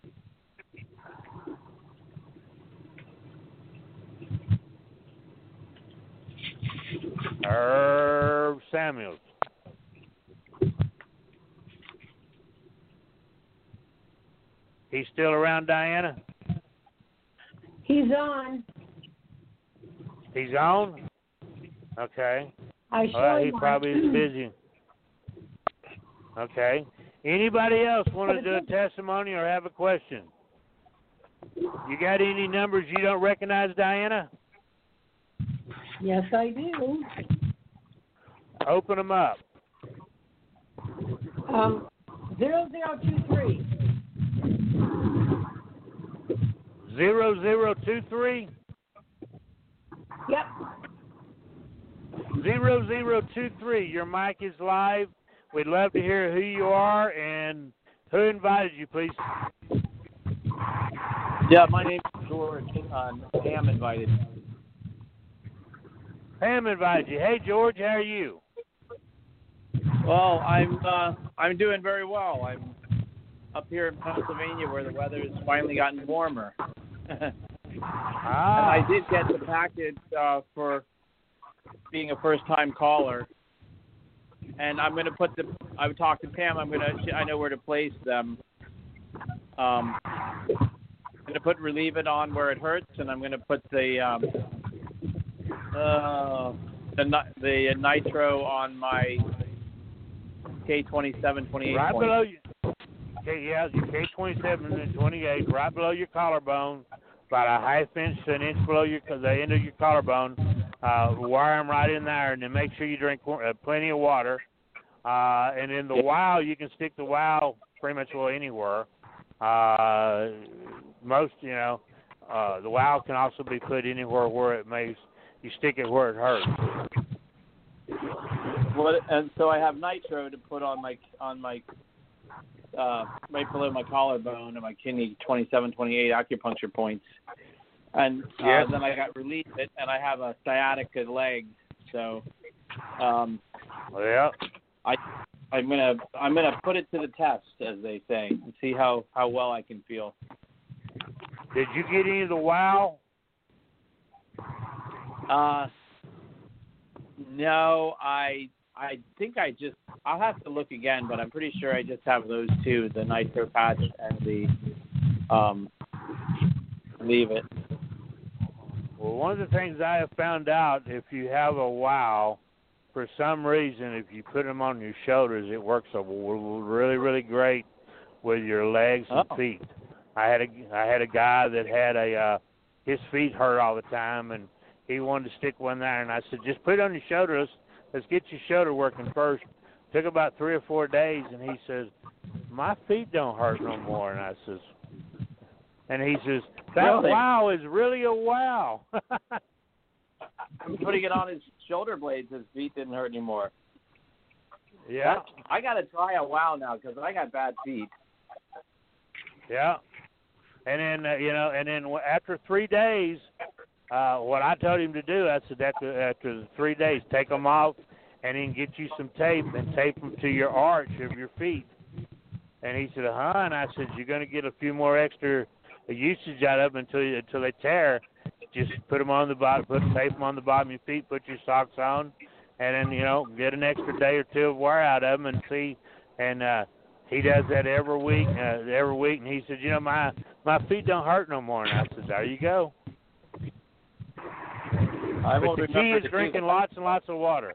Herb Samuels. He's still around, Diana? He's on. He's on? Okay. I All right, surely he want. probably is busy. Okay. Anybody else want to do a testimony or have a question? You got any numbers you don't recognize, Diana? Yes, I do. Open them up. 0023. 0023? Yep. 0023. Your mic is live. We'd love to hear who you are and who invited you, please. Yeah, my name's George. Pam invited me. Pam invited you. Hey, George, how are you? Well, I'm doing very well. I'm up here in Pennsylvania where the weather has finally gotten warmer. And I did get the package for being a first-time caller. And I'm going to I would talk to Pam. I know where to place them. I'm going to put Relieve It on where it hurts, and I'm going to put the Nitro on my K27-28 right point. below you. Okay, yeah, your K27 and 28, right below your collarbone, about a half inch to an inch below the end of your collarbone. Wire them right in there, and then make sure you drink plenty of water. And then the wow, you can stick the wow pretty much anywhere. The wow can also be put anywhere where you stick it where it hurts. Well, and so I have Nitro to put on my right below my collarbone and my kidney 27-28 acupuncture points. And then I got Relieve It, and I have a sciatica leg. So I'm gonna put it to the test, as they say, and see how well I can feel. Did you get any of the wow? No, I think I'll have to look again, but I'm pretty sure I just have those two, the Nitro patch and the Relieve It. Well, one of the things I have found out, if you have a wow, for some reason, if you put them on your shoulders, it works really, really great with your legs and feet. I had a guy that had his feet hurt all the time, and he wanted to stick one there, and I said, just put it on your shoulders. Let's get your shoulder working first. Took about 3 or 4 days, and he says, my feet don't hurt no more. And he says, that really? wow is really a wow. I'm putting it on his shoulder blades. His feet didn't hurt anymore. Yeah. I got to try a wow now because I got bad feet. Yeah. And then, after 3 days, what I told him to do, I said after the 3 days, take them off and then get you some tape and tape them to your arch of your feet. And he said, and I said, you're going to get a few more extra usage out of them until they tear. Just put them on the bottom, tape them on the bottom of your feet, put your socks on, and then, get an extra day or two of wear out of them and see. And he does that every week, and he said, my feet don't hurt no more. And I said, there you go. But the key is drinking lots and lots of water.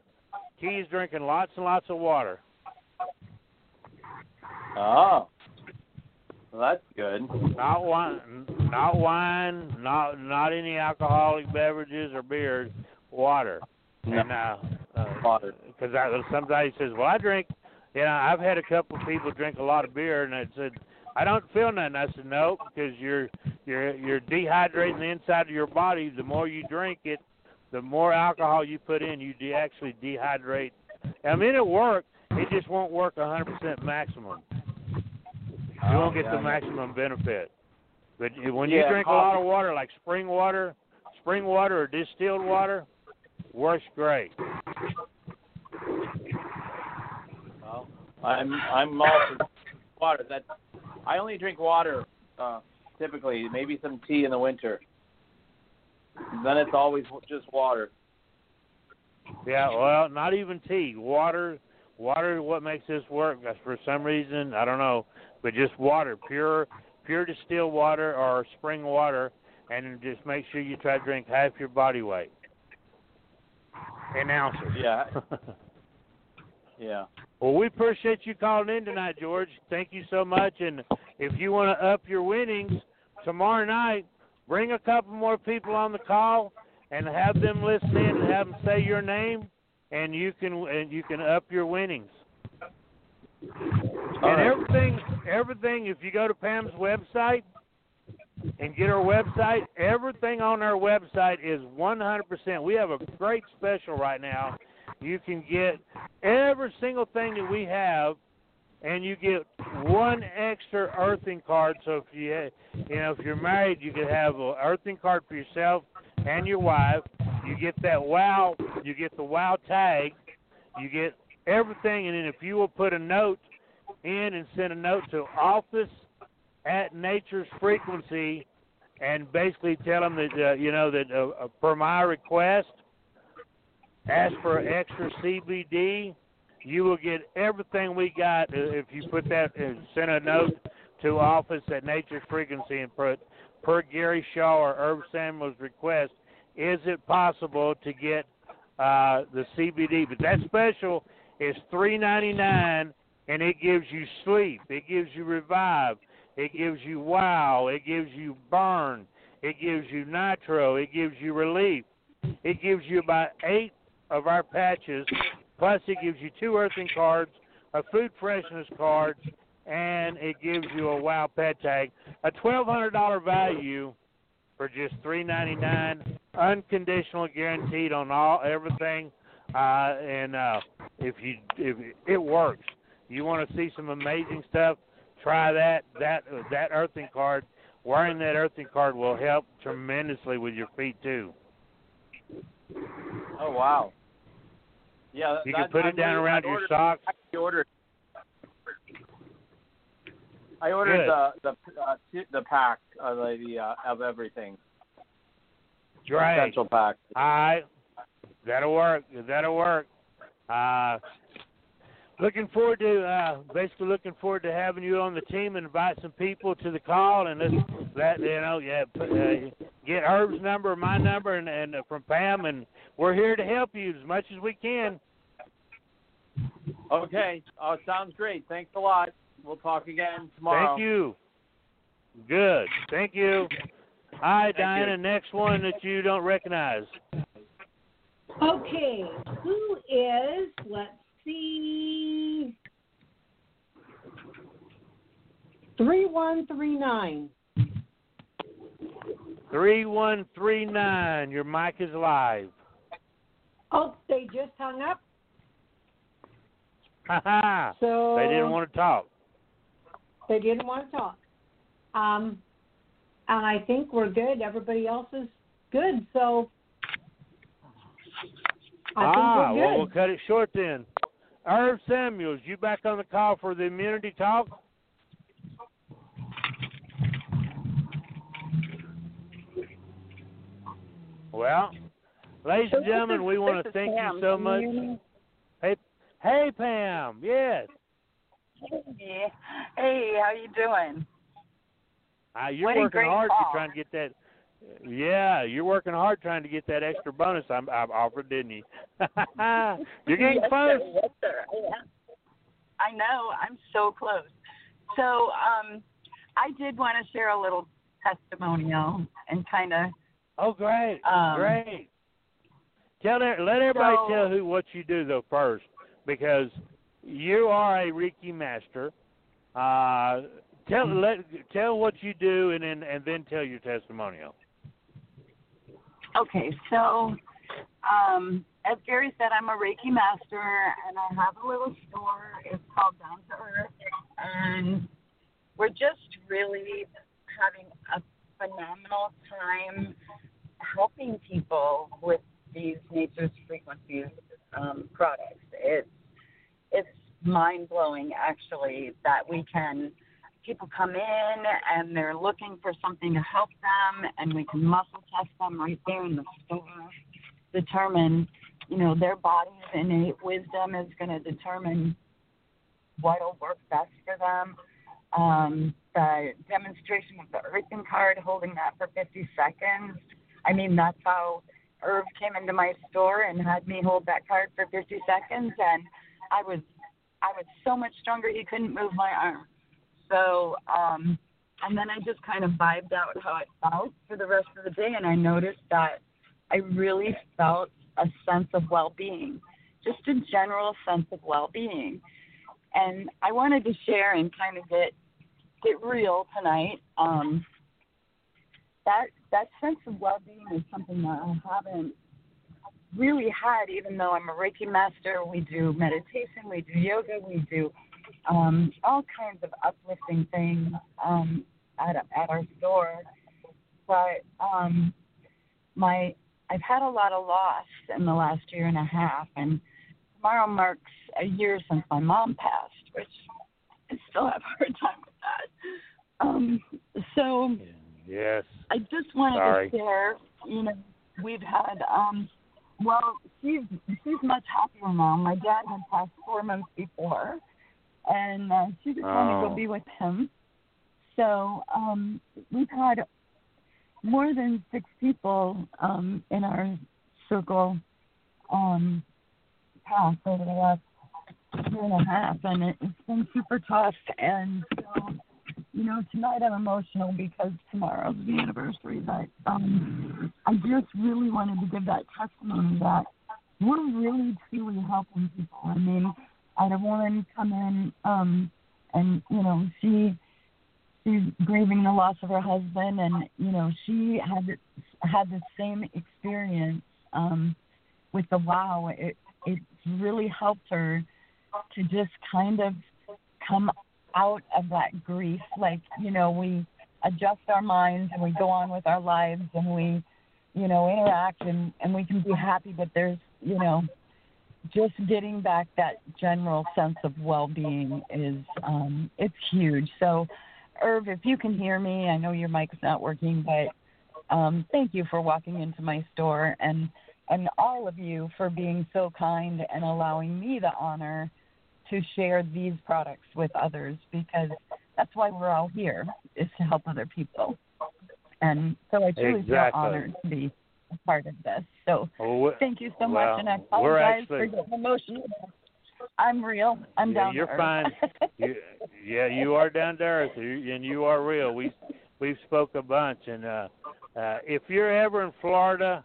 Oh, well, that's good. Not wine, not any alcoholic beverages or beers. Water. No. And water. Because somebody says, well, I drink. I've had a couple of people drink a lot of beer, and they said, I don't feel nothing. I said, no, because you're dehydrating the inside of your body. The more you drink it, the more alcohol you put in, you actually dehydrate. I mean, it works. It just won't work 100% maximum. You won't get the maximum benefit. But when you drink a lot of water, like spring water or distilled water, works great. Well, I'm all for water. I only drink water typically, maybe some tea in the winter. Then it's always just water. Yeah, well, not even tea. Water is what makes this work. For some reason, I don't know, but just water, pure distilled water or spring water, and just make sure you try to drink half your body weight. announcers. Yeah. Yeah. Well, we appreciate you calling in tonight, George. Thank you so much. And if you want to up your winnings tomorrow night, bring a couple more people on the call and have them listen in and have them say your name, and you can up your winnings. And everything. If you go to Pam's website and get our website, everything on our website is 100%. We have a great special right now. You can get every single thing that we have, and you get one extra earthing card. So if you're married, you could have an earthing card for yourself and your wife. You get that wow. You get the wow tag. You get everything, and then if you will put a note in and send a note to office@naturesfrequency, and basically tell them that per my request, ask for extra CBD. You will get everything we got if you put that and send a note to office@naturesfrequency and put per Gary Shaw or Herb Samuel's request. Is it possible to get the CBD? But that special is $3.99, and it gives you sleep. It gives you revive. It gives you wow. It gives you burn. It gives you nitro. It gives you relief. It gives you about 8 of our patches, plus it gives you 2 earthing cards, a food freshness card, and it gives you a wow pet tag. A $1,200 value for just $3.99, unconditional guaranteed on everything, and if it works. You want to see some amazing stuff, try that earthing card. Wearing that earthing card will help tremendously with your feet too. Oh wow! Yeah, you can put it down around your socks. I ordered the pack of everything. Great. Essential pack. All right, that'll work. Looking forward to having you on the team and invite some people to the call, and get Herb's number, my number, and from Pam, and we're here to help you as much as we can. Okay. Oh, sounds great. Thanks a lot. We'll talk again tomorrow. Thank you. Good. Thank you. All right, Diana, next one that you don't recognize. Okay. Who is, let's see, 3139. 3139. Your mic is live. Oh, they just hung up. So they didn't want to talk. They didn't want to talk. And I think we're good. Everybody else is good. So I think we're good. Well, we'll cut it short then. Herb Samuels, you back on the call for the immunity talk? Well, ladies and gentlemen, we want to thank you so much. Hey, Pam. Yes. Hey, how you doing? You're working hard to try and get that. Yeah, you're working hard trying to get that extra bonus I've offered, didn't you? You're getting close. Yes, sir. Yeah. I know. I'm so close. So I did want to share a little testimonial and kind of. Oh, great. Great. Let everybody tell what you do, though, first, because you are a Reiki master. Tell what you do, and then tell your testimonial. Okay, so as Gary said, I'm a Reiki master, and I have a little store. It's called Down to Earth, and we're just really having a phenomenal time helping people with these Nature's Frequencies products. It's mind-blowing, actually, that people come in and they're looking for something to help them, and we can muscle test them right there in the store, determine, their body's innate wisdom is going to determine what'll work best for them. The demonstration of the earthing card, holding that for 50 seconds, that's how Irv came into my store and had me hold that card for 50 seconds, and I was so much stronger he couldn't move my arm. So, and then I just kind of vibed out how it felt for the rest of the day, and I noticed that I really felt a sense of well-being, just a general sense of well-being. And I wanted to share and kind of get real tonight. That sense of well-being is something that I haven't really had, even though I'm a Reiki master. We do meditation, we do yoga, we do all kinds of uplifting things at our store. But I've had a lot of loss in the last year and a half, and tomorrow marks a year since my mom passed, which I still have a hard time with that. So yes, I just wanted to share. We've had she's much happier now. My dad had passed 4 months before, and she just wanted to go be with him. So we've had more than 6 people in our circle pass over the last year and a half, and it's been super tough. And so, tonight I'm emotional because tomorrow's the anniversary, but I just really wanted to give that testimony that we're really truly helping people. I mean, I had a woman come in, and she's grieving the loss of her husband, and she had the same experience with the wow. It really helped her to just kind of come out of that grief. Like, we adjust our minds and we go on with our lives, and we interact, and we can be happy, but there's just getting back that general sense of well-being is it's huge. So Irv, if you can hear me, I know your mic's not working, but thank you for walking into my store, and all of you for being so kind and allowing me the honor to share these products with others, because that's why we're all here, is to help other people. And so I truly feel honored to be a part of this. So thank you so much, and I apologize for getting emotional. I'm real. I'm down to earth. You're fine. You are down to earth, and you are real. We've spoke a bunch, and if you're ever in Florida,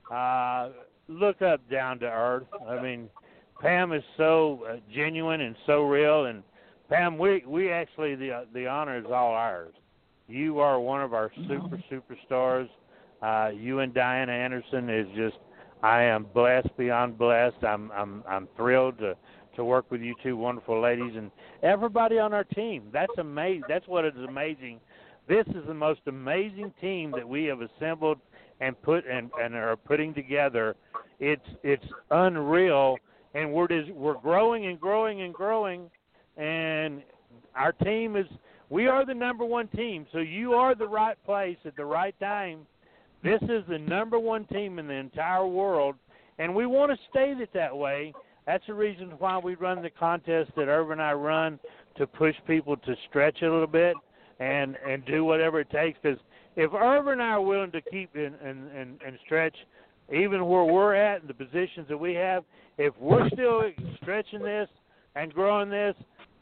look up Down to Earth. I mean, Pam is so genuine and so real, and Pam, we actually the honor is all ours. You are one of our superstars. You and Diana Anderson is just. I am blessed beyond blessed. I'm thrilled to work with you two wonderful ladies and everybody on our team. That's amazing. That's what is amazing. This is the most amazing team that we have assembled and put and are putting together. It's unreal, and we're growing and growing and growing, and our team is. We are the number one team, so you are the right place at the right time. This is the number one team in the entire world, and we want to stay that way. That's the reason why we run the contest that Irv and I run, to push people to stretch a little bit and do whatever it takes. Because if Irv and I are willing to keep and stretch, even where we're at in the positions that we have, if we're still stretching this and growing this,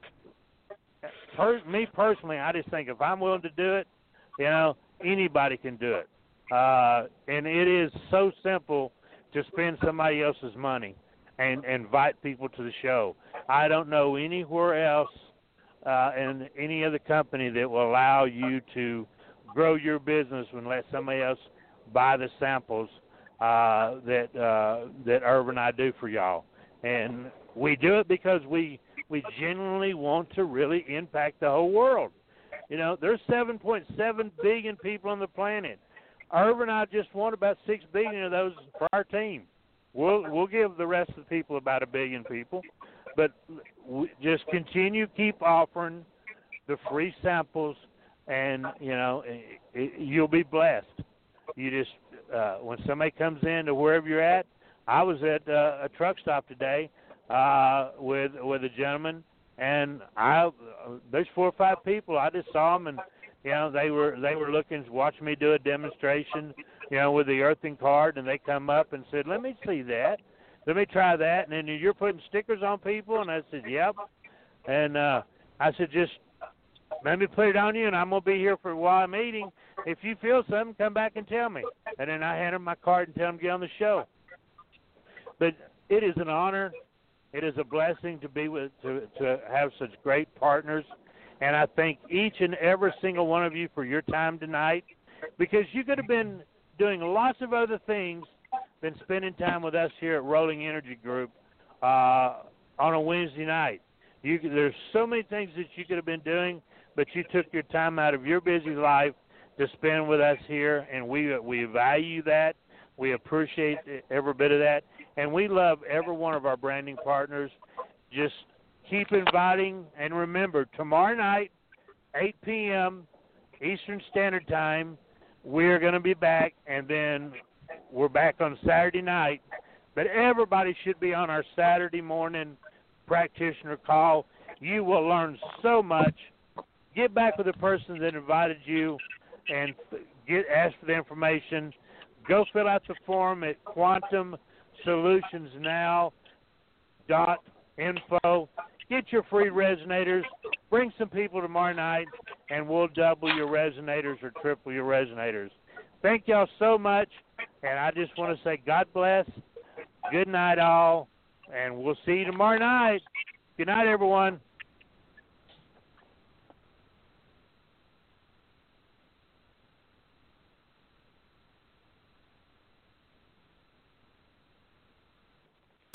me personally, I just think if I'm willing to do it, anybody can do it. And it is so simple to spend somebody else's money and invite people to the show. I don't know anywhere else in any other company that will allow you to grow your business and let somebody else buy the samples that Irv and I do for y'all. And we do it because we genuinely want to really impact the whole world. There's 7.7 billion people on the planet. Irv and I just want about 6 billion of those for our team. We'll give the rest of the people about 1 billion people, but just keep offering the free samples, and you'll be blessed. You just when somebody comes in to wherever you're at. I was at a truck stop today with a gentleman, and there's 4 or 5 people. I just saw them, and they were looking, watching me do a demonstration. with the earthing card, and they come up and said, let me see that. Let me try that. And then you're putting stickers on people, and I said, yep. And I said, just let me put it on you, and I'm going to be here for while I'm eating. If you feel something, come back and tell me. And then I hand them my card and tell them to get on the show. But it is an honor. It is a blessing to be to have such great partners. And I thank each and every single one of you for your time tonight, because you could have been doing lots of other things than spending time with us here at Rolling Energy Group on a Wednesday night. There's so many things that you could have been doing, but you took your time out of your busy life to spend with us here, and we value that. We appreciate every bit of that, and we love every one of our branding partners. Just keep inviting, and remember, tomorrow night, 8 p.m. Eastern Standard Time, we're going to be back, and then we're back on Saturday night. But everybody should be on our Saturday morning practitioner call. You will learn so much. Get back with the person that invited you and ask for the information. Go fill out the form at quantumsolutionsnow.info. Get your free resonators. Bring some people tomorrow night, and we'll double your resonators or triple your resonators. Thank y'all so much, and I just want to say God bless. Good night, all, and we'll see you tomorrow night. Good night, everyone.